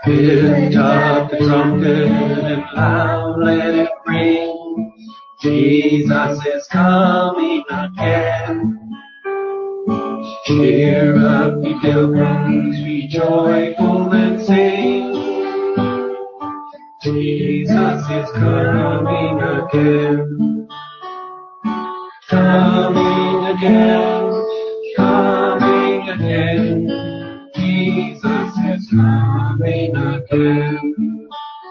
Lift up the trumpet and loud let it ring. Jesus is coming again. Cheer up, ye pilgrims, be joyful and sing. Jesus is coming again. Coming again, coming again. Jesus is coming again.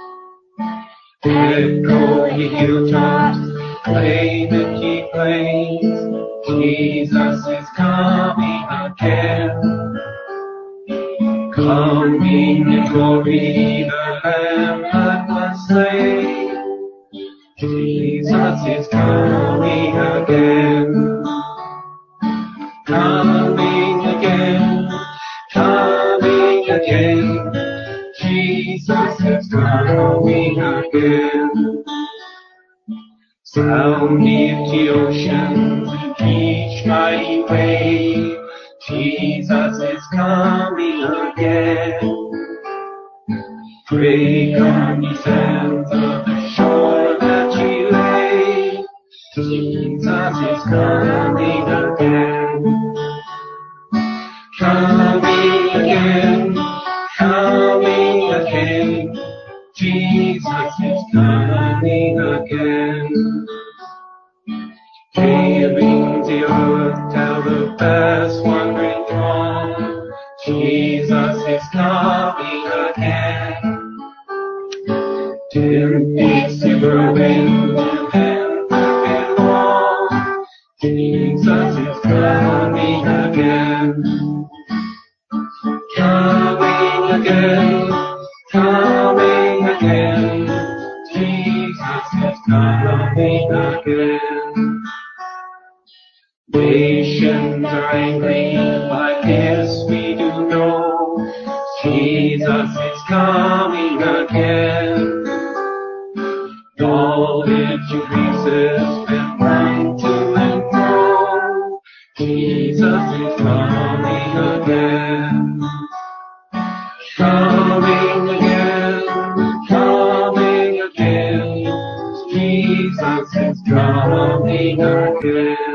Echo ye hilltops, claim it ye plains. Jesus is coming again. Coming in glory, the Lamb that was slain. Jesus is coming again. Coming again, coming again. Jesus is coming again. Sound the oceans and each mighty wave. Jesus is coming again. Break on ye sands of the shore that ye lay. Jesus is coming again. Coming again, coming again. Jesus is coming again. Hailing the earth, tell the vast wandering throng. Jesus is coming again. Tempest, silver wind, and perfect law. Jesus is coming again. Coming again, coming again. Jesus is coming again. Nations are angry, but this we do know. Jesus is coming again. Knowledge increases and run to and fro. Jesus is coming again. Coming again, coming again. Jesus is coming again.